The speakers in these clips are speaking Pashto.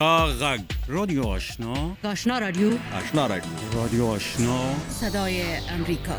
غږ رادیو آشنا آشنا رادیو رادیو آشنا صدای امریکا.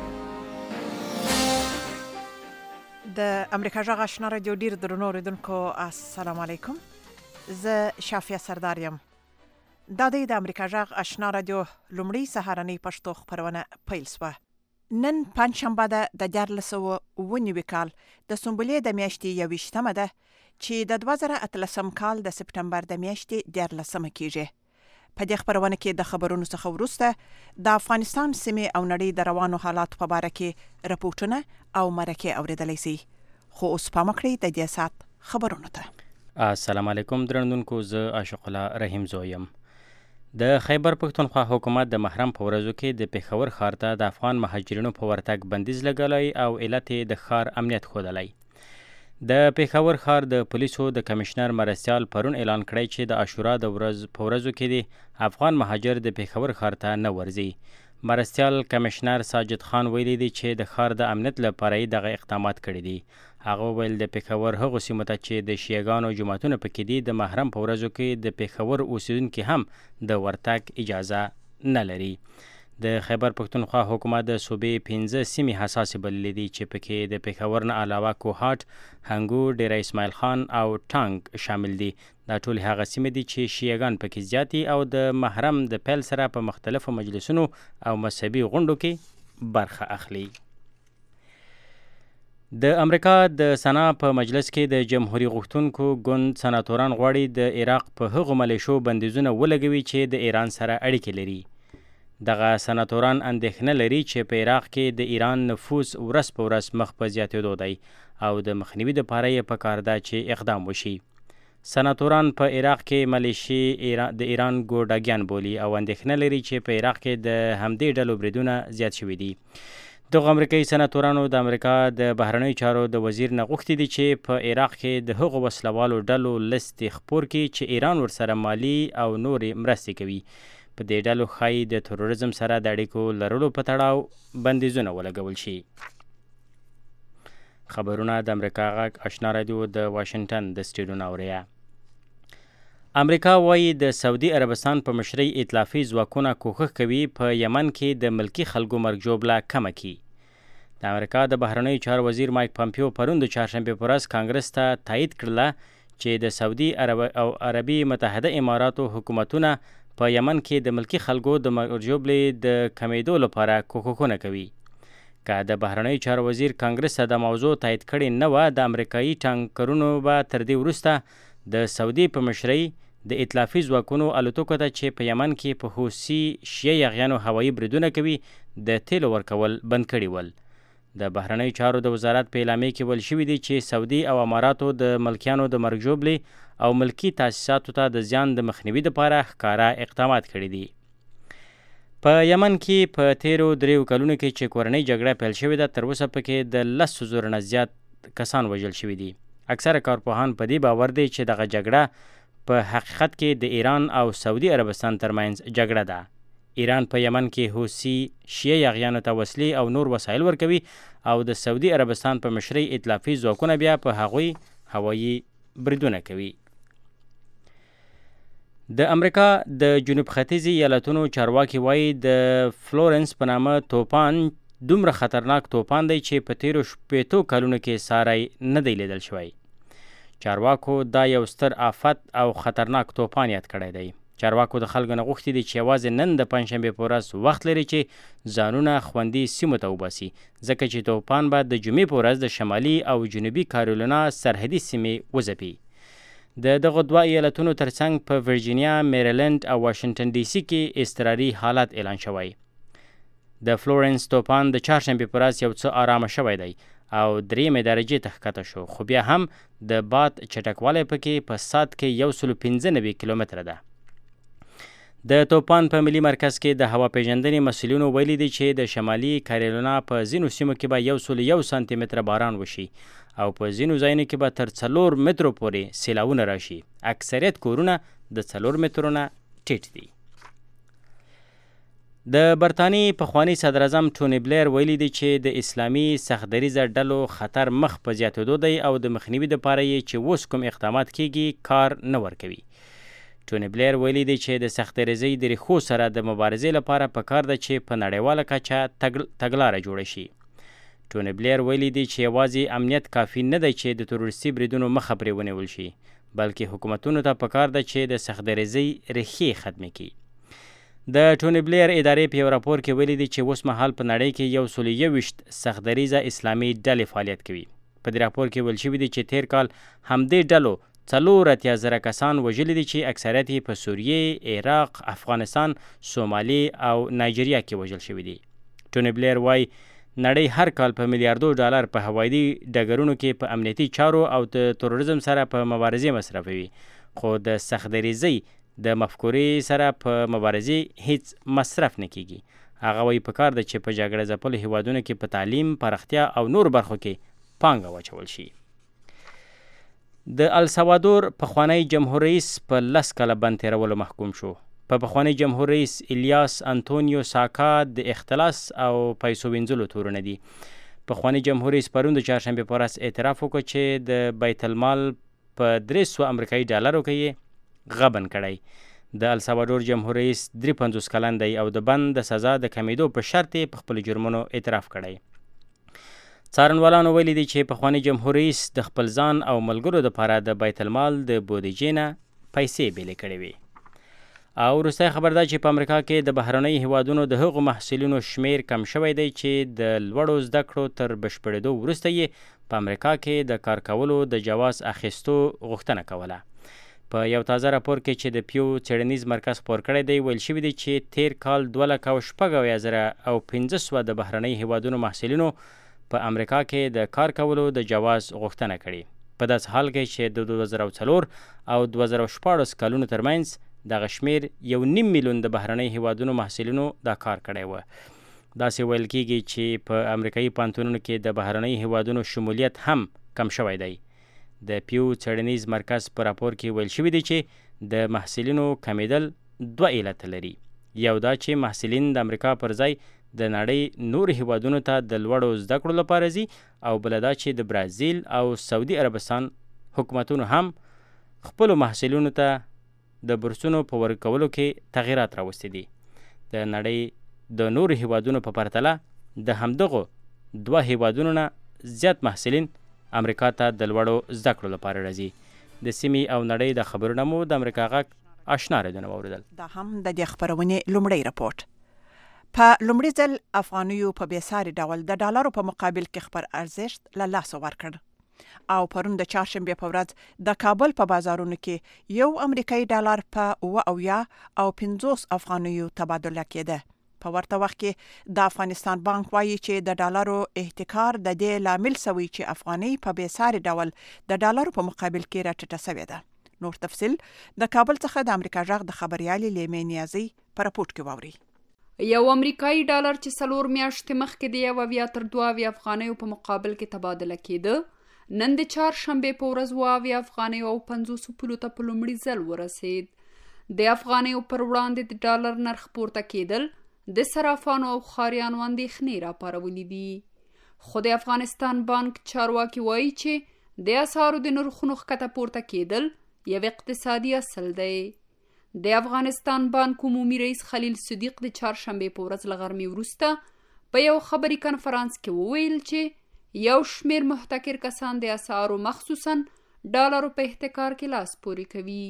د امریکا غږ آشنا رادیو ډیر درنو اوریدونکو السلام علیکم. زه شافیه سردار یم. دا د امریکا غږ آشنا رادیو لومړی سهارنۍ پښتو خبرونه پیل شوه. نن پنځشنبه ده د 2019 کال د سنبلې د میاشتې 21مه ده چې د 2013 کال د سپټمبر د میاشتې 14مه کیږي. په دې خبرونه کې د خبرونو څخه وروسته د افغانستان سیمې او نړۍ د روانو حالاتو په اړه کې راپورټونه او مرکې اوریدلای شي. خو اوس پام وکړئ د دې سات خبرونو ته. السلام علیکم درنونکو، زه عاشق الله رحیم زویم. د خیبر پښتونخوا حکومت د محرم په ورځو کې د پېښور ښار ته د افغان مهاجرینو په ورتګ بندیز لګولی او علت یې د ښار امنیت ښودلی. د پېښور ښار د پولیسو د کمشنر مرستیال پرون اعلان کړی چې د عاشورا د ورځو کې د افغان مهاجر د پېښور ښار ته نه ورځي. مرستیال کمشنر ساجد خان ویلي دی چې د ښار د امنیت لپاره یې دغه اقدامات کړي دي. هغه ویل د پېښور هغو سیمو ته چې د شیعګانو جوماتونه پکې دي د محرم په ورځو کې د پېښور اوسیدونکي هم د ورتګ اجازه نه لري. د خیبر پښتونخوا حکومت د صوبې 15 سیمې حساسې بللې دي چې پکې د پېښور نه علاوه کوهاټ، هنګو، ډیره اسماعیل خان او ټانګ شامل دي. دا ټول هغه سیمې دي چې شیعګان پکې زیات دي او د محرم د پیل سره په مختلفو مجلسونو او مذهبي غونډو کې برخه اخلي. د امریکا د سنا په مجلس کې د جمهوریت غوښتونکو ګوند سناتوران غواړي د عراق په هغو ملیشو بندیزونه ولګوي چې د ایران سره اړیکې لري. دغه سناتوران اندېښنه لري چې په عراق کې د ایران نفوذ ورځ په ورځ مخ په زیاتېدو دی او د مخنیوي دپاره یې پکار ده چې اقدام وشي. سناتوران په عراق کې ملیشې د ایران ګوډاګیان بولي او اندېښنه لري چې په عراق کې د همدې ډلو بریدونه زیات شوي دي. دغه امریکایي سناتورانو د امریکا د بهرنیو چارو د وزیر نه غوښتي دي چې په عراق کې د هغو وسلوالو ډلو لست خپور کړي چې ایران ورسره مالی او نورې مرستې کوي. په دې ډلو ښایي د تروریزم سره د اړیکو لرلو په تړاو بندیزونه ولګول شي. خبرونه د امریکا غږ آشنا رادیو د واشنګټن د سټډیو نه اوریا. امریکا وایي د سعودي عربستان په مشرۍ ائتلافي ځواکونه کوښښ کوي په یمن کې د ملکي خلکو مرګ ژوبله کمه کړي. د امریکا د بهرنیو چارو وزیر مایک پامپیو پرون د چهارشنبې په ورځ کانګرس ته تایید کړله چې د سعودي او عربي متحده اماراتو حکومتونه په یمن کې د ملکي خلکو د مرګ ژوبلې د کمیدو لپاره کوښښونه کوي. که د بهرنیو چارو وزیر کانګرس ته د موضوع تایید کړې نه وه، د امریکایي ټانکرونو به تر دې وروسته د سعودي په مشرۍ د ائتلافي ځواکونو الوتکو ته چې په یمن کې په حوثي شیعه یاغیانو هوایي بریدونه کوي د تیلو ورکول بند کړي ول. د بهرنیو چارو د وزارت په اعلامیه کې ویل شوي دي چې سعودي او اماراتو د ملکیانو د مرګ ژوبلې او ملکي تاسیساتو ته د زیان د مخنیوي دپاره ښکاره اقدامات کړي دي. په یمن کې په تیرو 3 کلونو کې چې کورنۍ جګړه پیل شوې ده، تر اوسه پکې د 10,000 نه زیات کسان وژل شوي دي. اکثره کارپوهان په دې باور دي چې دغه جګړه په حقیقت کې د ایران او سعودي عربستان ترمنځ جګړه ده. ایران په یمن کې حوثي شیعه یاغیانو ته وسلې او نور وسایل ورکوي او د سعودي عربستان په مشرۍ ائتلافي ځواکونه بیا په هغوی هوایي بریدونه کوي. د امریکا د جنوب ختیځي ایالتونو چارواکي وایي د فلورنس په نامه توپان دومره خطرناک توپان دی چې په تیرو 80 کلونو کې ساری نه دی لیدل شوی. چارواکو دا یو ستر آفت او خطرناک توپان یاد کړی دی. چارواکو د خلکو نه غوښتي دي چې یوازې نن د پنجشنبې په ورځ وخت لري چې ځانونه خوندي سیمو ته وباسي، ځکه چې توپان به د جمعې په ورځ د شمالي او جنوبي کارولینا سرحدي سیمې وځپي. د دغه 2 ایالتونو ترڅنګ په ورجینیا، میریلند او واشنګټن ډي سي کې اضطراري حالت اعلان شوی. د فلورنس توپان د چهارشنبې په ورځ یو څه آرامه شوی دی او 3 درجې ته ښکته شو، خو بیا هم د باد چټکوالی پکې په ساعت کې 195 کیلومتره ده. د توپان په ملي مرکز کې د هوا پیژندنې مسؤلینو ویلي دي چې د شمالي کارولینا په ځینو سیمو کې به 101 سانتي متره باران وشي او په ځینو ځایونو کې به تر 4 مترو پورې سیلاوونه راشي. اکثریت کورونه د 4 مترو نه ټیټ دي. د برطانیې پخوانی صدر اعظم ټوني بلیر ویلي دی چې د اسلامي سختدریځه ډلو خطر مخ په زیاتېدو دی او د مخنیوي دپاره یې چې اوس کوم اقدامات کیږي کار نه ورکوي. ټوني بلیر ویلي دی چې د سختدریزۍ د ریښو سره د مبارزې لپاره پکار ده چې په نړیواله کچه تګلاره جوړه شي. ټوني بلیر ویلي دی چې یوازې امنیت کافي نه دی چې د تروریستي بریدونو مخه پرې ونیول شي، بلکې حکومتونو ته پکار ده چې د سختدریزۍ ریښې ختمې کړي. د ټوني بلیر ادارې په یو راپور کې ویلي دی چې اوس مهال په نړۍ کې 121 سختدریزه اسلامي ډلې فعالیت کوي. په دې راپور کې ویل شوي دي چې تیر کال همدې ډلو 84,000 کسان وژلي دي چې اکثریت یې په سوریې، عراق، افغانستان، سومالي او نایجریا کې وژل شوي دي. ټوني بلیر وایي نړۍ هر کال په میلیاردو ډالر په هوایي ډګرونو کې په امنیتي چارو او د تروریزم سره په مبارزې مصرفوي، خو د سختدریزۍ د مفکورې سره په مبارزې هیڅ مصرف نه کیږي. هغه وایي پکار ده چې په جګړه ځپلو هیوادونو کې په تعلیم، پراختیا او نور برخو کې پانګه واچول شي. د السلوادور پخوانی جمهور رئیس په 10 کاله بند تیرولو محکوم شو. په پخوانی جمهور رئیس الیاس انتونیو ساکا د اختلاس او پیسو وینځلو تورونه دي. پخوانی جمهور رئیس پرون د چهارشنبه په ورځ اعتراف وکړ چې د بیت المال په 300 امریکایي ډالرو کې غبن کړی. د السلوادور جمهور رئیس 53 کلن دی او د بند د سزا د کمیدو په شرط په خپل جرمونو اعتراف کړی. څارنوالانو ویلي دي چې پخوانی جمهور رئیس د خپل ځان او ملګرو دپاره د بیت المال د بودیجې نه پیسې بیلې کړې وې. او وروستی خبر دا چې په امریکا کې د بهرنیو هیوادونو د هغو محصلینو شمیر کم شوی دی چې د لوړو زده کړو تر بشپړېدو وروسته یې په امریکا کې د کار کولو د جواز اخیستو غوښتنه کوله. په یو تازه راپور کې چې د پیو څېړنیز مرکز خپور کړی دی ویل شوي دي چې تیر کال 2,76,000 او 500 د بهرنیو هیوادونو محصلینو په امریکا کې د کار کولو د جواز غوښتنه کړې. په داسې حال کې چې د 2004 او 2014 کلونو ترمنځ دغه شمیر 1.5 میلیون د بهرنیو هیوادونو محصلینو دا کار کړی و. داسې ویل کېږي چې په امریکایي پوهنتونونو کې د بهرنیو هیوادونو شمولیت هم کم شوی دی. د پیو څېړنیز مرکز په راپور کې ویل شوي دي چې د محصلینو کمیدل 2 علته لري. یو دا چې محصلین د امریکا پر ځای د نړۍ نور هیوادونو ته د لوړو زده کړو لپاره ځي، او بله دا چې د برازیل او سعودي عربستان حکومتونو هم خپلو محصلینو ته د بورسونو په ورکولو کې تغییرات راوستي دي. د نړۍ د نورو هیوادونو په پرتله د همدغو 2 هیوادونو نه زیات محصلین امریکا ته د لوړو زده کړو لپاره راځي. د سیمې او نړۍ د خبرونه مو د امریکا غږ آشنا رادیو واوریدل. دا هم د دې خبرونې لومړی راپورټ. په لومړي ځل افغانیو په بېساري ډول د ډالرو په مقابل کې خپل ارزښت له لاسه ورکړ او پرون د چهارشنبې په ورځ د کابل په بازارونو کې یو امریکایي ډالر په 70 او 50 افغانیو تبادله کېده. په ورته وخت کې د افغانستان بانک وایي چې د ډالرو احتکار د دې لامل شوی چې افغاني په بېساري ډول د ډالرو په مقابل کې راټیټه شوې ده. نور تفصیل د کابل څخه د امریکا غږ د خبريالې لیمې نیازي په راپورټ کې واوري. یو امریکایي ډالر چې 4 میاشتې مخکې د 1 تر 2 افغانیو په مقابل کې تبادله کېده، نن د چهارشنبې په ورځ 2 افغانیو او 50 پولو ته په لومړي ځل ورسید. د افغانیو پر وړاندې د ډالر نرخ پورته کېدل د صرافانو او ښاریانو اندېښنې راپارولې دي. خو د افغانستان بانک چارواکي وایي چې د اسعارو د نرخونو ښکته پورته کېدل یو اقتصادي اصل دی. د افغانستان بانک عمومي رئیس خلیل صدیق د چهارشنبې په ورځ له غرمې وروسته په یو خبري کنفرانس کې وویل چې یو شمیر محتکر کسان د اسعارو مخصوصا ډالرو په احتکار کې لاس پورې کوي،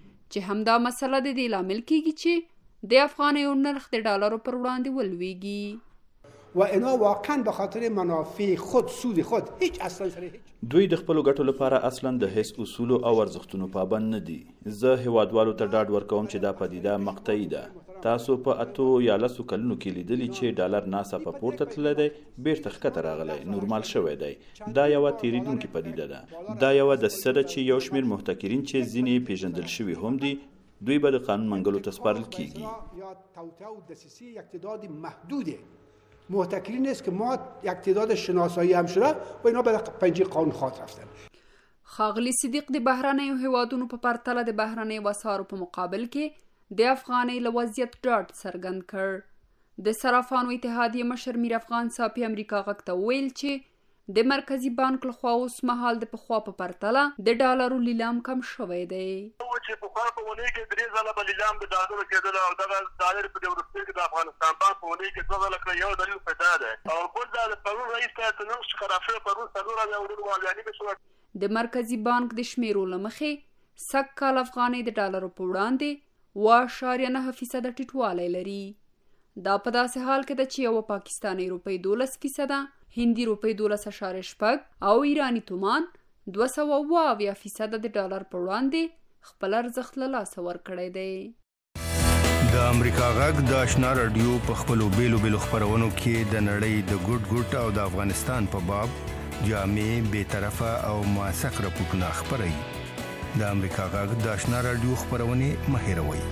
چې همدا مسله د دې لامل کیږي چې د افغانیو نرخ د ډالرو پر وړاندې ولویږي. و اینا واقعا به خاطر منافع خود سود خود هیچ اصلا سره دوی د خپل ګټو لپاره اصلا د هیڅ اصول او ارزښتونو پابند نه دي. زه هیوادوالو ته ډاډ ورکوم چې دا پدیده مقطعي ده. تاسو په 8 یا 10 کلونو کې لیدلی چې ډالر ناڅاپه پورته تللی دی، بیرته ښکته راغلی، نورمال شوی دی. دا یوه تیریدونکې پدیده ده. دا یوه دسیسه ده چې یو شمیر محتکرین چې ځینې پیژندل شوي هم دي، دوی به د قانون منګلو ته سپارل کیږي. یا توطئه و دسیسه یک تعداد محدوده محتکرین است که ما یک تعداد شناسایی هم شده و اینا به پنجه قانون خواهد رفتن. ښاغلي صدیق د بهرنیو هیوادونو په پرتله د بهرنیو اسعارو په مقابل کې د افغانۍ له وضعیت ډاډ څرګند کړ. د صرافانو اتحادیې مشر میر افغان صافي امریکا غږ ته وویل چې د مرکزی بانک لخوا اوس مهال د پخوا په پرتله د ډالرو لیلام کم شوی دی. چې په خوا په ونې کې 3 ځله به لیلام د ډالرو کېدل او دغه ډالر په ورستۍ کې د افغانستان بانک په ونې کې 2 ځله کړی، یو دلیل پیدا ده او بل دا د پرون رئیس ته نن خرافه پرون څلور یا ورو والیانې به شو. د مرکزی بانک د شمیرو لمخې سږ کال افغانۍ د ډالرو په وړاندې 0.9% ټیټوالی لري. دا په داسې حال کې ده چې یو پاکستاني روپۍ 12%، هندي روپۍ 12.6 او ایرانی تومان 2.2% د ډالر په وړاندې خپل ارزښت له لاسه ورکړی دی. د امریکا غږ د آشنا رادیو په خپلو بیلو خپرونو کې د نړۍ د ګوټ او د افغانستان په باب جامع، بېطرفه او موثق راپورټونه خپروي. د امریکا غږ د آشنا رادیو خپرونې مه هېروئ.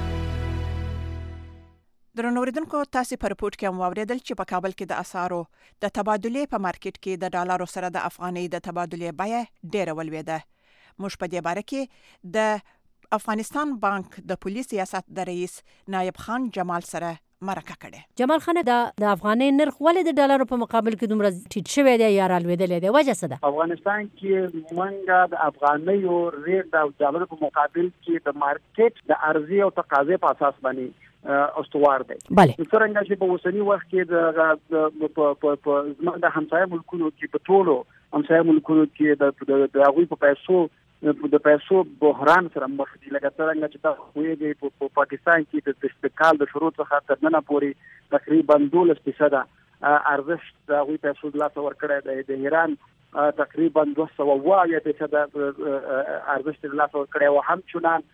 درنو اوریدونکو، تاسو په رپورټ کې هم واوریدل چې په کابل کې د اسعارو د تبادلې په مارکیټ کې د ډالرو سره د افغانۍ د تبادلې بیه ډېره ولوېده. موږ په دې باره کې د افغانستان بانک د پولیس ریاست د رئیس نایب خان جمال سره مرکه کړې. جمال خان، د افغانۍ نرخ ولې د ډالرو په مقابل کې دومره ټیټ شوی دی یا رالوېدلی دی؟ وجه څه ده؟ افغانستان کې موږ د افغانۍ او ریټ د ډالرو په مقابل کې د مارکیټ د عرضې او تقاضې په اساس باندې استوار دی. څرنګه چې په اوسني وخت کې زموږ د همسایه ملکونو کې په ټولو همسایه ملکونو کې د هغوی په پیسو بحران سره مخ دي. لکه څرنګه چې تاسو پوهېږئ په پاکستان کې د کال د شروع څخه تر ننه پورې تقریبا 12% ارزښت د هغوی پیسو د لاسه ورکړی دی. د ایران تقریبا 200% ارزښت د لاسه ورکړی او همچنان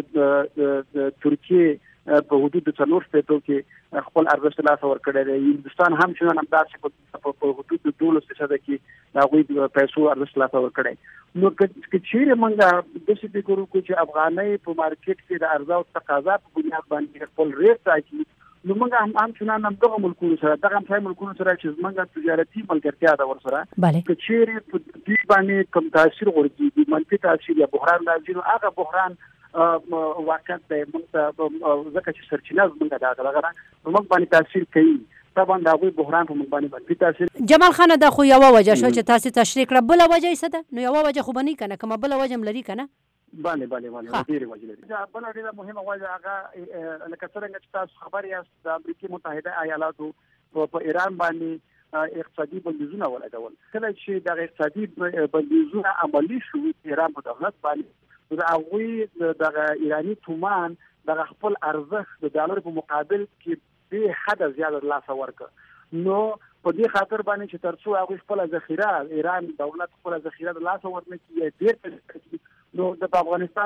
د ترکیې په حدود 4% کې خپل ارزښت لاسه ورکړی دی. هندوستان همچنان همداسې په حدود 12% کې د هغوی پیسو ارزښت لاسه ورکړی. نو که چیرې موږ داسې فکر وکړو چې افغانۍ په مارکیټ کې د عرضه او تقاضا په بنیاد باندې خپل ریټ ټاکي، نو موږ همچنان همدغه ملکونو سره دغه همسایه ملکونو سره چې زموږ تجارتي ملګرتیا ده ورسره، که چیرې په دې باندې کوم تاثیر غورځي، منفي تاثیر یا بحران راځي، نو هغه بحران واقعیت دی موږ ته ځکه چې سرچینه زموږ د هغه لغه موږ باندې تاثیر کوي. طبعا د هغوی بحران په موږ باندې منفي تاثیر. جمال خان، دا خو یوه وجه شو چې تاسو تشریح کړه، بله وجه یې څه ده؟ نو یوه وجه خو به نه کنه، کومه بله وجه هم لري که نه؟ بله ډېرې وجې لري. بله ډېره مهمه وجه هغه لکه څرنګه چې تاسو خبر یاست د امریکې متحده ایالاتو په ایران باندې اقتصادي بندیزونه ولګول. کله چې دغه اقتصادي بندیزونه عملي شو ایران په دولت باندې، د هغوی دغه ایرانی تومان دغه خپل ارزښت د ډالر په مقابل کې بې حده زیاته لاسه ورکړ. نو په دې خاطر باندې چې تر څو هغوی خپله ذخیره ایران دولت خپله ذخیره د لاسه ورنه کړي یا ډېر کړي، نو د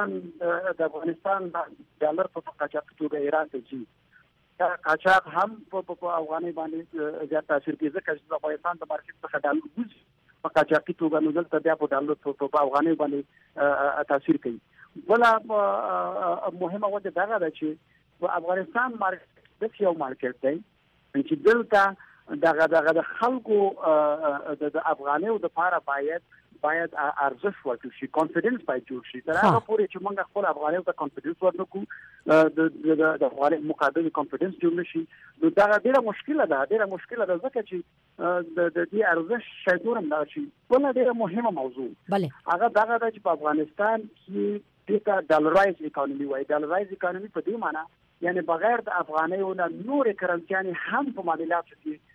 افغانستان ډالر په قاچاقي توګه ایران ته ځي. قاچاق هم په افغانۍ باندې زیات تاثیر کوي ځکه چې د افغانستان د مارکیټ څخه ډالر وځي په قاچاقي توګه، نو دلته بیا په ډالر په افغانۍ باندې تاثیر کوي. بله مهمه وجه دغه ده چې په افغانستان مارکیټ داسې یو مارکیټ دی چې دلته دغه د خلکو د افغانیو دپاره باید ارزښت ورکړل شي، کانفیډنس باید جوړ شي. تر هغه پورې چې موږ خپل افغانیو ته کانفیډنس ورنکړو، د افغاني مقابل کانفیډنس جوړ نه شي، نو دغه ډېره مشکله ده ځکه چې د دې ارزښت شاید نور هم دغه شي. بله ډېره مهمه موضوع هغه دغه ده چې په افغانستان کې دې ته ډالرایز اکانومي وایي. ډالرایز اکانومي په دې معنا یعنی بغیر د افغانیو نه نورې کرنسیانې هم په معاملاتو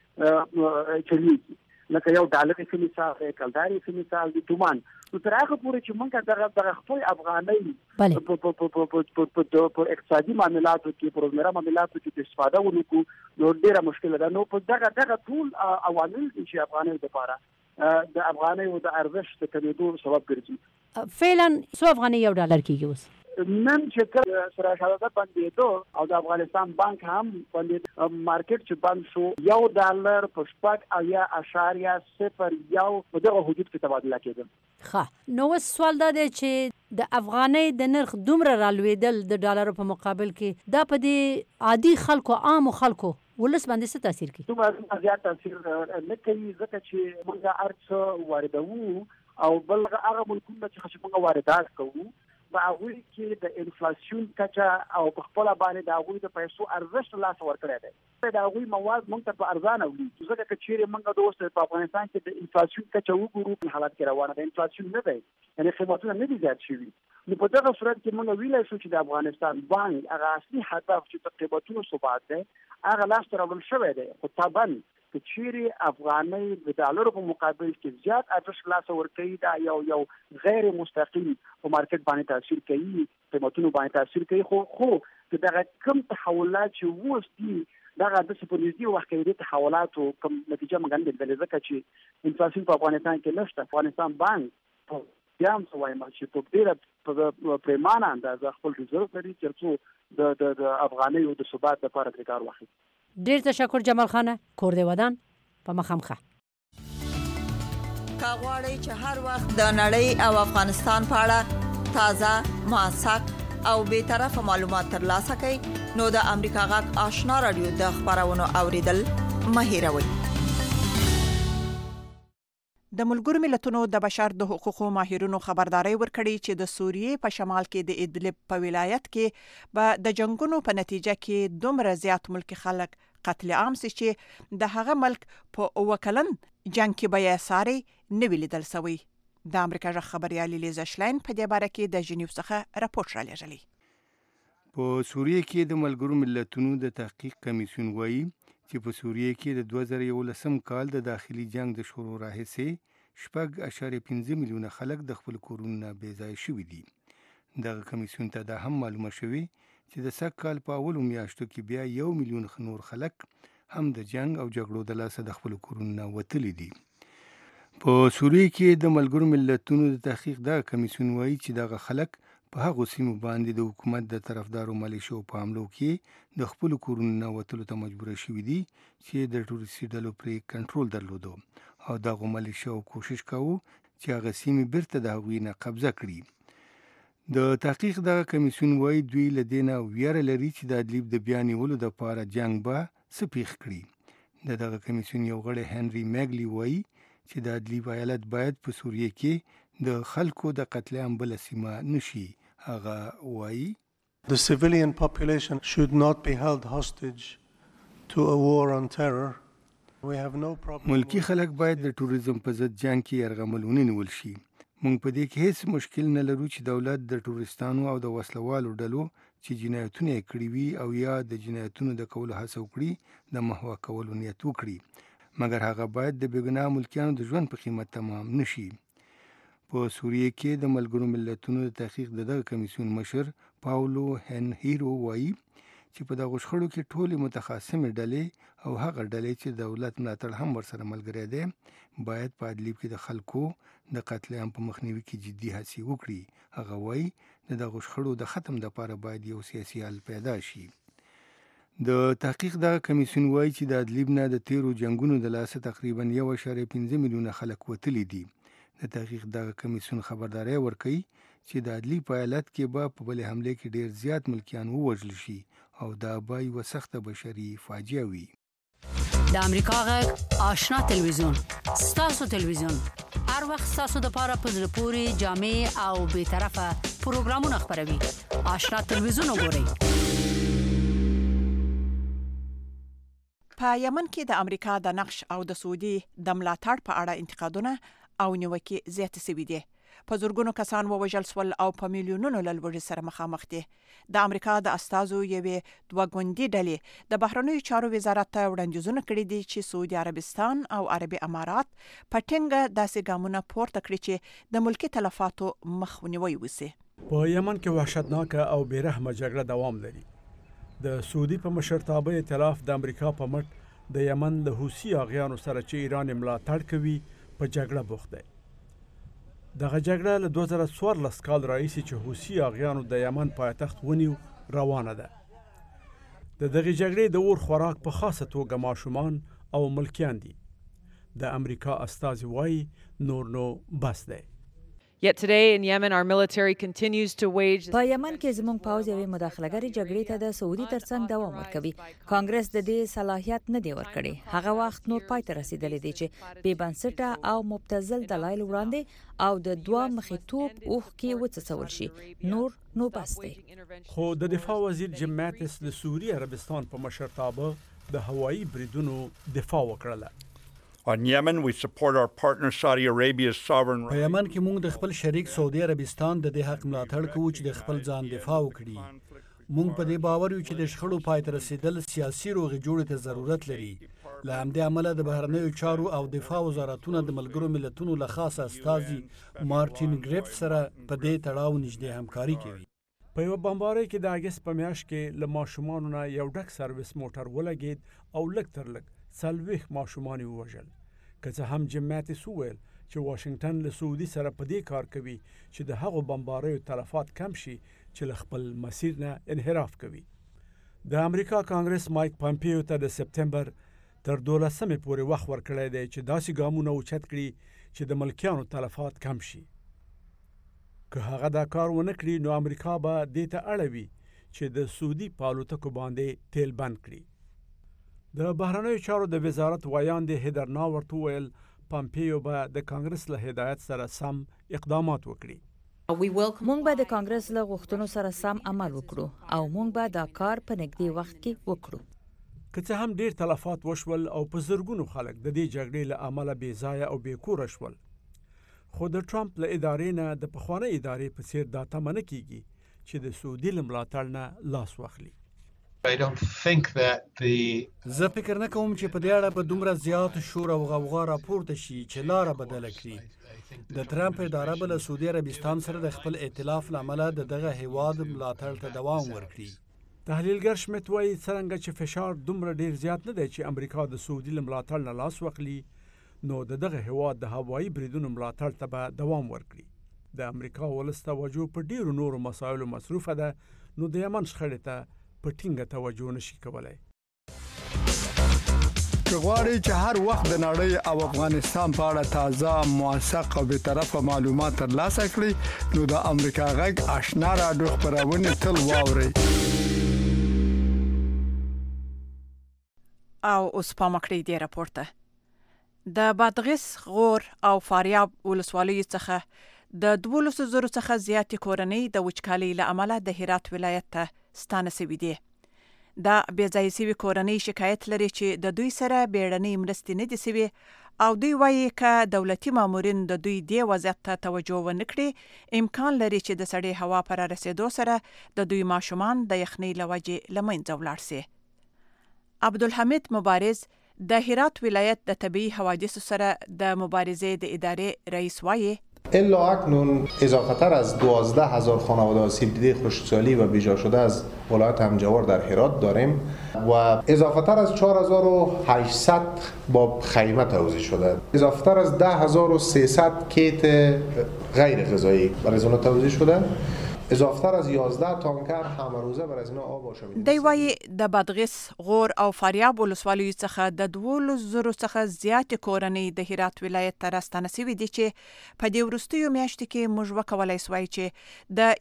کې چلیږي، لکه یو ډالر یې مثال دی، کلدار یې مثال دی، تومان. نو تر هغه پورې چې موږ دغه خپل افغانۍ په اقتصادي معاملاتو کې، په روزمره معاملاتو کې استفاده ونکړو، نو ډېره مشکله ده. نو په دغه ټول عوامل دي چې افغانیو دپاره د افغانیو د ارزښت د کمېدو سبب ګرځي. فعلا څو افغانۍ یو ډالر کېږي اوس؟ نن چې کله سره شهادت بندېدو او د افغانستان بانک هم بندېد، مارکیټ چې بند شو، یو ډالر په 6.01 په دغه حدود کې تبادله کېده. نو اوس سوال دا دی چې د افغانۍ د نرخ دومره رالوېدل د ډالرو په مقابل کې، دا په دې عادي خلکو، عامو خلکو ولس باندې څه تاثیر کوي؟ دومره زیات تاثیر نه کوي ځکه چې موږ هر څه واردوو او بل هغه ملکونه چې موږ واردات کوو په هغوی کې د انفلاسیون کچه او په خپل باندې د هغوی د پیسو ارزښت لاس ورکړی دی د هغوی مواد موږ ته په ارزانه وي ځکه که چیرې موږ د اوس په افغانستان کې د انفلاسیون کچه وګورو په حالت کې روانه ده انفلاسیون نه دی یعنې قیمتونه نه دي زیات شوي نو په دغه صورت کې موږ ویلی شو چې د افغانستان بانک هغه اصلي هدف چې د قیمتونو ثبات دی هغه لاسته راوړل شوی دی خو طبعا که چیرې افغانۍ د ډالرو په مقابل کې زیات ارزښت لاسه ورکوي دا یو غیر مستقیم په مارکیټ باندې تاثیر کوي قیمتونو باندې تاثیر کوي خو که دغه کم تحولات چې اوس دي دغه داسې په نږدې وخت کې د تحولاتو کوم نتیجه موږ نه لیدلې ځکه چې انفلاسیون په افغانستان کې نشته افغانستان بانک بیا هم څه وایم چې په ډېره پریمانه اندازه خپل ریزرو لري تر څو د افغانیو د ثبات لپاره ترې کار واخلي. ډېر تشکر جمال خانه کور دی ودان په مخامخه کا غواړئ چې هر وخت د نړۍ او افغانستان په اړه تازه موثق او به طرفه معلومات ترلاسه کړئ نو د امریکا غږ آشنا رادیو د خبرونو اوریدل مه هېروئ. د ملګرو ملتونو د بشر د حقوقو ماهرینو خبرداري ورکړي چې د سوریې په شمال کې د ادلب په ولایت کې به د جنگونو په نتیجه کې دومره زیات ملکی خلک قتل عام شي چې د هغه ملک په وکلن جنگ کې به یې ساري نه ولیدل سوی. د امریکا ژغ خبريال لیزا شلاین په دې باره کې د جنیو څخه راپورټ را لېږلی. په سوریې کې د ملګرو ملتونو د تحقیق کمیسیون وایي چې په سوریې کې د 2011 کال د داخلي جنگ د شروع راهیسې 6.5 میلیونه خلک د خپل کورونو نه بې ځای شوي دي. دغه کمیسیون ته دا هم معلومه شوې چې د سږ کال په اولو میاشتو کې بیا 1 میلیون نور خلک هم د جنگ او جګړو د لاسه د خپل کورونو نه وتلي دي. په سوریې کې د ملګرو ملتونو د تحقیق دا کمیسیون وایي چې دغه خلک په هغو سیمو باندې د حکومت د طرفدارو ملیشو په حملو کې د خپل کورونو نه وتلو ته مجبور شوي دي چې د ټوریستي ډلو پرې کنټرول درلودو او دغه ملیشو کوشش کاوه چې هغه سیمې بیرته د هغوی نه قبضه کړي. د تحقیق دغه کمیسیون وایي دوی له دې نه ویره لري چې د ادلیب د بیا نیولو دپاره جنګ به څه پیښ کړي. دغه کمیسیون یو غړی هنري میګلی وایي چې د ادلیب ایالت باید په سوریې کې د خلکو د قتل عام بله سیمه نشي. هغه وایي The civilian population should not be held hostage to a war on terror. We have no problem. ملکی خلک باید د ټوریزم په ضد جنگ کې یرغمل ونیول شي. موږ په دې کې هیڅ مشکل نه لرو چې دولت د ټوریستانو او د وسلوالو ډلو چې جنایتونه یې کړي وي او یا د جنایتونو د کولو هڅه وکړي د محوه کولو نیت وکړي، مګر هغه باید د بېګناه ملکیانو د ژوند په قیمت تمام نشي. په سوریې کې د ملګرو ملتونو د تحقیق دغه کمیسیون مشر پاولو هنهیرو وایي چې په دغو شخړو کې ټولې متخاصمې ډلې او هغه ډلې چې دولت ملاتړ هم ورسره ملګری دی باید په ادلیب کې د خلکو د قتل عام په مخنیوي کې جدي هڅې وکړي. هغه وایي د دغو شخړو د ختم دپاره باید یو سیاسي حل پیدا شي. د تحقیق دغه کمیسیون وایي چې د ادلیب نه د تیرو جنګونو د لاسه تقریبا 1.5 میلیونه خلک وتلي دي. د تحقیق دغه کمیسیون خبرداری ورکوي چې د عدلي په ایالت کې به په بلې حملې کې ډیر زیات ملکیان ووژل شي او دا به یوه سخته بشري فاجعه وي. د امریکا غږ آشنا تلویزیون ستاسو تلویزیون هر وخت ستاسو دپاره په زړه پورې جامع او بېطرفه پروګرامونه خپروي. آشنا تلویزیون وګورئ. په یمن کې د امریکا د نقش او د سعودي د ملاتړ په اړه انتقادونه او نیوکې زیاتې شوي دي. په زرګونو کسان ووژل شول او په میلیونونو له لوږې سره مخامخ دي. د امریکا د استازو یوې دوه ګوندي ډلې د بهرنیو چارو وزارت ته وړاندیزونه کړي دي چې سعودي عربستان او عربي امارات په ټینګه داسې ګامونه پورته کړي چې د ملکي تلفاتو مخنیوی وشي. په یمن کې وحشتناکه او بیرحمه جګړه دوام لري. د سعودي په مشرتابه ائتلاف د امریکا په مټ د یمن له حوثي اغیانو سره چې ایران ملاتړ کوي په جګړه بوخت دی. دغه جګړه له 2014 کال راهیسې چې حوثي اغیانو د یمن پایتخت ونیو روانه ده. د دغې جګړې د اور خوراک په خاصه توګه ماشومان او ملکیان دي. د امریکا استازي وایي نور نو بس دی. Yet today in Yemen, our military continues to wage. په یمن کې زموږ پوځ یوې مداخلهګرې جګړې ته د سعودي ترڅنګ دوام ورکوي. کانګرس د دې صلاحیت نه دی ورکړی. هغه وخت نور پای ته رسیدلی دی چې بې بنسټه او مبتذل دلایل وړاندې او د دوه مخې توپ اوخ کې وڅڅول شي. نو بس دی. خو د دفاع وزیر جیم ماتس د سعودي عربستان په مشرتابه د هوایي بریدونو دفاع وکړه. On Yemen, we support our partner Saudi Arabia's sovereign right. په یمن کې موږ د خپل شریک سعودي عربستان د دې حق ملاتړ کوو چې د خپل ځان دفاع وکړي. موږ په دې باور یو چې د شخړو پای ته رسیدل سیاسي روغې جوړې ته ضرورت لري. له همدې امله د بهرنیو چارو او دفاع وزارتونه د ملګرو ملتونو له خاص استازي مارټین ګریفت سره په دې تړاو نږدې همکاري کوي. په یو بمبارۍ کې د اګست په میاشت کې له ماشومانو نه یو ډک سرویس موټر ولګید او لږ تر لږ 40 ماشومان یې ووژل. که څه هم جیم ماتس وویل چې واشنگټن له سعودي سره په دې کار کوي چې د هغو بمباریو تلفات کم شي چې له خپل مسیر نه انحراف کوي. د امریکا کانګرس مایک پامپیو ته د سپتمبر تر 12 پورې وخت ورکړی دی چې داسې ګامونه اوچت کړي چې د ملکیانو تلفات کم شي. که هغه دا کار ونه کړي نو امریکا به دې ته اړوي چې د سعودي په الوتکو باندې تیل بند کړي. د بهرنیو چارو د وزارت ویاندې هیدر ناورت وویل پامپیو به د کانګرس له هدایت سره سم اقدامات وکړي. موږ به د کانګرس له غوښتنو سره سم عمل وکړو او موږ به دا کار په نږدې وخت کې وکړو. که څه هم ډیر تلفات وشول او په زرګونو خلک د دې جګړې له امله بې ځایه او بې کوره شول، خو د ټرمپ له ادارې نه د پخوانۍ ادارې په څیر دا تمه نه کیږي چې د سعودي له ملاتړ نه لاس واخلي. زه فکر نه کوم چې په دې اړه به دومره زیات شور او غوغا راپورته شي چې لاره بدله کړي. د ټرمپ اداره به له سعودي عربستان سره د خپل ائتلاف له امله د دغه هیواد ملاتړ ته دوام ورکړي. تحلیلګر شمیت وایي څرنګه چې فشار دومره ډیر زیات نه دی چې امریکا د سعودي له ملاتړ نه لاس واخلي، نو د دغه هیواد د هوایي بریدونو ملاتړ ته به دوام ورکړي. د امریکا ولس توجه په ډیرو نورو مسایلو مصروفه ده، نو د یمن شخړې ته په ټینګه توجه نشي کولای. که غواړئ چې هر وخت د نړۍ او افغانستان په اړه تازه، موثق او بی‌طرفه معلومات ترلاسه کړئ نو د امریکا غږ آشنا راډیو خپرونه تل واورئ. او اوس پام کړئ دې راپورته. د بادغیس، غور او فاریاب ولسوالیو څخه د 12,000 څخه زیاتې کورنۍ د وچکالۍ له امله د هرات ولایت ته ستانه شوي دي. دا بې ځایه شوي کورنۍ شکایت لري چې د دوی سره بیړنۍ مرستې نه دي شوي او دوی وایي که دولتي مامورین د دوی دې وضعیت ته توجه ونه کړي، امکان لري چې د سړې هوا پر رسیدو سره د دوی ماشومان د یخنۍ له وجې له منځه ولاړ شي. عبدالحمید مبارز د هرات ولایت د طبیعي حوادثو سره د مبارزې د ادارې رئیس وایي الا اکنون اضافه تر از 12,000 خانواده آسیب دیده خشکسالی و بیجا شده از ولایت همجوار در هرات داریم و اضافه تر از 4,800 با خیمه توزیع شده، اضافه تر از 10,300 کیت غیر غذایی برای اونا توزیع شده، اضافه تر از 11 تانکر همه روزه برای اینا آب آشامیدنی. دی وایي د بادغیس، غور او فاریاب ولسوالیو څخه د 12,000 څخه زیاتې کورنۍ د هرات ولایت ته راستانه شوي دي چې په دې وروستیو میاشتو کې موږ وکولی سوای چې د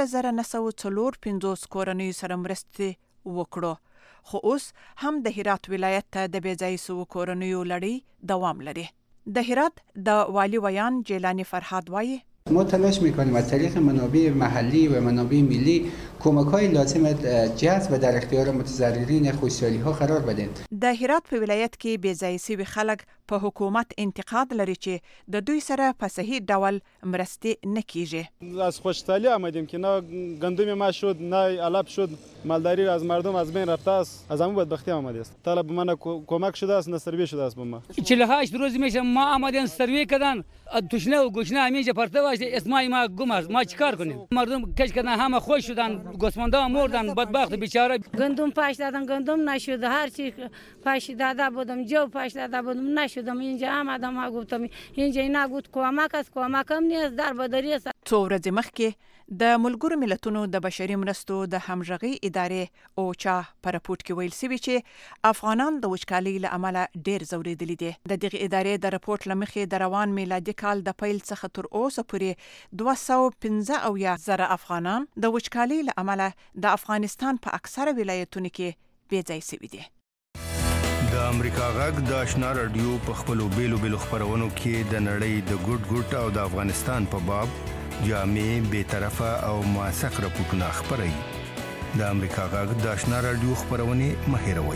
11,950 کورنیو سره مرستې وکړو. خو اوس هم د هرات ولایت ته د بې ځایه شوو کورنیو لړۍ دوام لري. د هرات د والي ویان جیلانی فرهاد وایي ما تلاش میکنیم از طریق منابع محلی و منابع ملی کمک‌های لازم جذب و در اختیار متضررین خشکسالی‌ها قرار بدیم. د هرات په ولایت کې بې ځایه شوي خلک په حکومت انتقاد لري چې د دوی سره په صحیح ډول مرستې نه کیږي. از خوشحالی آمدیم که نه گندم ما شد، نه علف شد، مالداری از مردم از بین رفته است. از همون بدبختی آمده است. طلب به من کمک شده است، نصربی شده است به ما. 48 روز میشه ما آمدن سروی کردن، تشنه و گوشنه همیشه پرته باشه، اسمای ما گم است. ما چیکار کنیم؟ مردم کش کردن، همه خوش شدن، گوسفندا مردن، بدبخت بیچاره. گندم پاش دادن، گندم نشد، هر چی پاش داده بودم، جو پاش داده بودم، نشد. شدم اینجا آمدم و گفتم اینجا اینا گفت کمکم نیست در بدری است. څو ورځې مخکې د ملګرو ملتونو د بشري مرستو د همغږي ادارې اوچا په راپورټ کې ویل شوی چې افغانان د وچکالۍ له امله ډېر ځورېدلي دي. د دغه ادارې د راپورټ له مخې د روان میلادي کال د پیل څخه تر اوسه پورې 215,000 افغانان د وچکالۍ له امله د افغانستان په اکثره ولایتونو کې بې ځای شوي دي. د امریکا غږ د آشنا رادیو په خپلو بیلو خپرونو کې د نړۍ د ګډ او د افغانستان په باب جامع بے طرفه او موثق راپورټونه خپروي. د امریکا غږ د آشنا رادیو خپرونې مه هېروئ.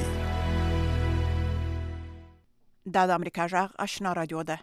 دا د امریکا غږ آشنا رادیو ده.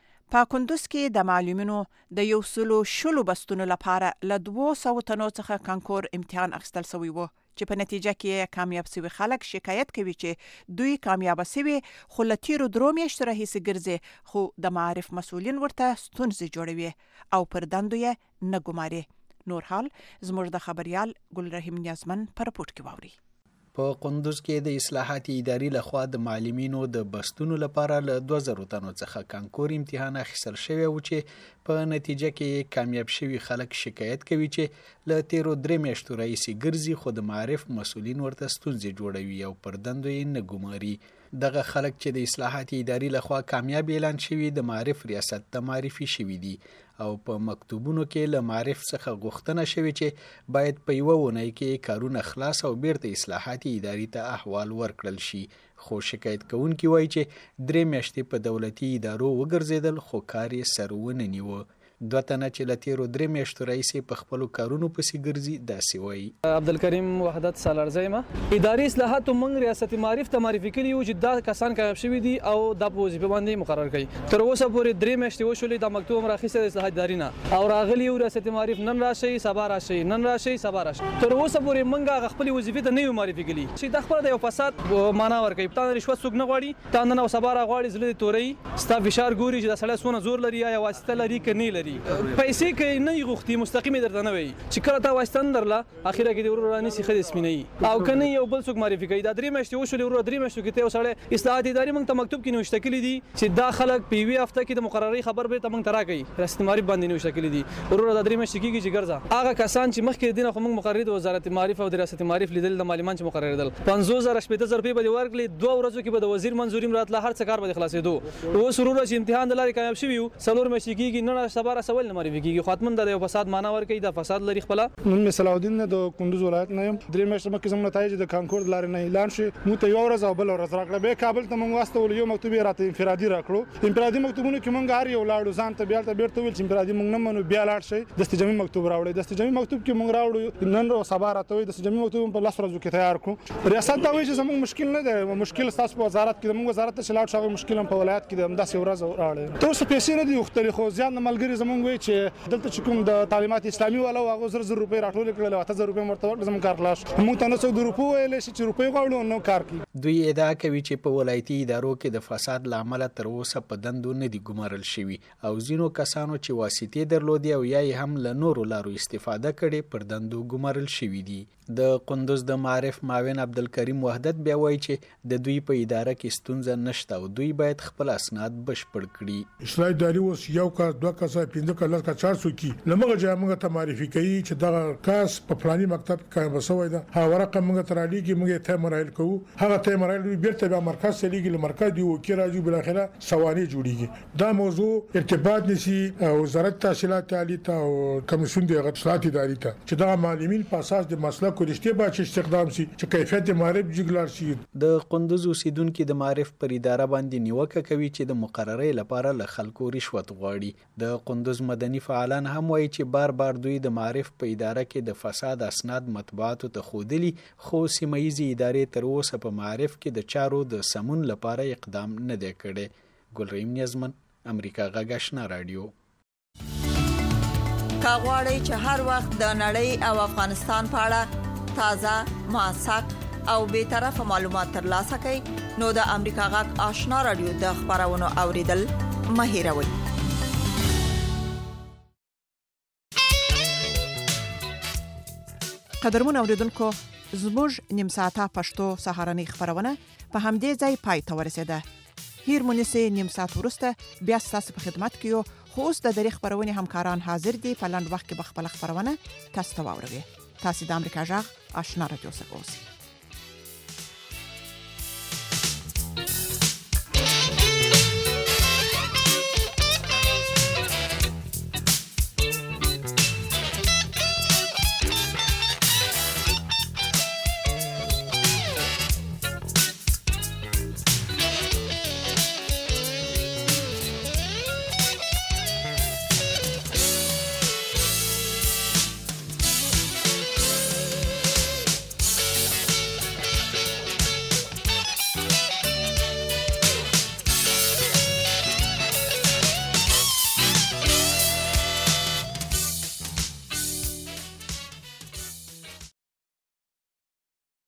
په کندوز کې د معلمینو د 110 بستونو لپاره له 200 تنو څخه کانکور امتحان اخیستل شوی و چې په نتیجه کې کامیاب شوي خلک شکایت کوي چې دوی کامیاب شوي خو له تیرو 3 میاشتو راهیسې ګرځي خو د معارف مسؤلین ورته ستونزې جوړوي او پر دندو یې نه ګماري. نور حال زموږ د خبريال ګل رحیم نیازمن په راپورټ کې واوري. په قندوز کې د اصلاحات اداري لخوا د معلمینو د بستونو لپاره له 2000 تنو څخه کانکور امتحان اخیستل شوی و چې په نتیجه کې کامیاب شوي خلک شکایت کوي چې له تیرو 3 میاشتو راهیسې ګرځي خو د معارف مسؤلین ورته ستونزې جوړوي او پر دندو یې نه ګماري. دغه خلک چې د اصلاحات اداري لخوا کامیاب اعلان شوي د معارف ریاست ته معرفي شوي دي او په مکتوبونو کې له معرف څخه غوښتنه شوې چې باید په یوه اونۍ کې کارونه خلاص او بیرته اصلاحات اداري ته احوال ورکړل شي. خو شکایت کوونکي وایي چې 3 میاشتې په دولتي ادارو وګرځېدل خو کار یې سر ونه نیوه. 2 تنه چې له تیرو 3 میاشتو راهیسې په خپلو کارونو پسې ګرځي داسې وایي. عبدالکریم وحدت سالارزی ما اداري اصلاحاتو موږ ریاست معرف ته معرفي کړي یو چې دا کسان کامیاب شوي دي او دا په وظیفه باندې مقرر کړي. تر اوسه پورې 3 میاشتې وشولې دا مکتوب هم راخیستی د اصلاحات اداري نه او راغلی یو ریاست معرف نن راشئ سبا راشئ نن راشئ سبا راشئ. تر اوسه پورې موږ خپلې وظیفې ته نه یو معرفي کړي چې دا خپله د یو فساد معنا ورکوي. تا رشوت څوک نه غواړي، تا نن او سبا راغواړي، زړه دې تورئ، ستا فشار ګوري چې دا سړی څونه زور لري یا واسطه لري که نه لري. پیسې کې نه غوښتي مستقیم درته نه وي چې کله تا واسطه درله اخیره کې د ورور رانیسي ښه سپینوي او که نه یو بل څوک معرفي کوي. دا 3 میاشتې وشولې ورور 3 میاشتو کې ته یو سړی اصلاحات اداري موږ ته مکتوب کې نوشته کړي دي چې دا خلک په یوې هفته کې د مقررې خبر بیرته موږ ته راکوي. ریاست معرف باندې نوشته کړي دي ورور دا 3 میاشتې کېږي چې ګرځه. هغه کسان چې مخکې د دې نه خو موږ مقررې د وزارت معرف او د ریاست معرف لیدل د معلمان چې مقررېدل 50,000 روپۍ به دې ورکړي، 2 ورځو کې به د وزیر منظوري راتله، هر څه کار به خلاصېدو. اوس ورور چې امتحان د لارې کامیاب شوي یو 4 میاشتې کېږي نن سبا راسول نه معرفي کېږي. خو حتما د یو فساد معنا ورکوي، دا فساد لري خپله. نن مې صلاح الدین د کندوز ولایت نه یم. 3 میاشتې مخکې زموږ نتایج د کانکور د لارې نه اعلان شي، موږ ته یو ورځ او بل ورځ راکړه. بیا کابل ته موږ واستول، یو مکتوب یې راته انفرادي راکړو. انفرادي مکتوبونو کې موږ هر یو لاړو، ځان ته بیرته ویل چې انفرادي موږ نه منو، بیا لاړ شئ دستجمعي مکتوب راوړئ. دستجمعي مکتوب کې موږ راوړو، نن او سبا راته وایي دستجمعي مکتوب په 10 ورځو کې تیار کړو. ریاست دا وایي چې زموږ مشکل نه دی، مشکل ستاسو په وزارت کې، موږ وزارت ته چې لاړ شو مشکل هم په ولایت کې د همداسې ورځ راوړی. تر اوسه پیسې نه دي غوښتلې، خو زیات نه ملګري زموږ وایي چې دلته چې کوم د تعلیمات اسلامي والا هغه 1,000 روپۍ راټولې کړل، 8,000 روپۍ مرته ورکړل، زموږ کار خلاص. موږ ته نه څوک د روپۍ ویلی شي چې روپۍ غواړو نو کار کوي. دوی ادعا کوي چې په ولایتي ادارو کې د فساد له امله تر اوسه په دندو نه دي ګمارل شوي او ځینو کسانو چې واسطې درلودې او یا یې هم له نورو لارو استفاده کړې پر دندو ګمارل شوي دي. د قندوز د معرف معاون عبدالکریم وحدت بیا وایي چې د دوی په اداره کې ستونزه نشته او دوی باید خپل اسناد بشپړ کړي. اصلاح اداري اوس یو کس 2 کس 5 کس 10 کس 400 کې لمغه ځای موږ ته معرفي کوي چې دا کس په فلاني مکتب کې کار وسوي ده، هغه ورقه موږ ته رالیږي، موږ ته مراحل کوو، هغه ته مراحل بیرته بیا مرکز ته لیږي، مرکز دی وکړي راځي، بل اخره سواني جوړیږي. دا موضوع ارتباط نشي وزارت تحصیلات عالی ته او کمیسیون د اصلاحات اداري ته چې دا معلمین په اساس د مسلک ورشته با چې استخدام شي چې کیفیت معرف جګلار شي. د قندوز اوسیدونکو د معرف پر اداره باندې نیوکه کوي چې د مقررې لپاره له خلکو رشوت غواړي. د قندوز مدني فعالان هم وایي چې بار دوی د معرف په اداره کې د فساد اسناد مطبوعاتو ته ښودلي، خو سیمه ییزې ادارې تر اوسه په معرف کې د چارو د سمون لپاره اقدام نه دی کړی. ګلریم نیازمن، امریکا غږ آشنا رادیو. کاغواړی چې هر وخت د نړۍ او افغانستان په اړه تازه، موثق او بې طرفه معلومات ترلاسه کړئ نو د امریکا غږ آشنا رادیو د خبرونو اوریدل مه هېروئ. قدرمن اوریدونکو، زموږ نیم ساعته پښتو سهارنۍ خبرونه په همدې ځای پای ته ورسېده. هیر مونسه نیم ساعت ورسته بیا تاسو په خدمت کې یو خو اوس د دری خبرونه همکاران حاضر دي په لاند وخت کې بخپل خبرونه تاسو ته واوروي. تاسو د امریکا جغ آشنا رادیو څخه اوسئ.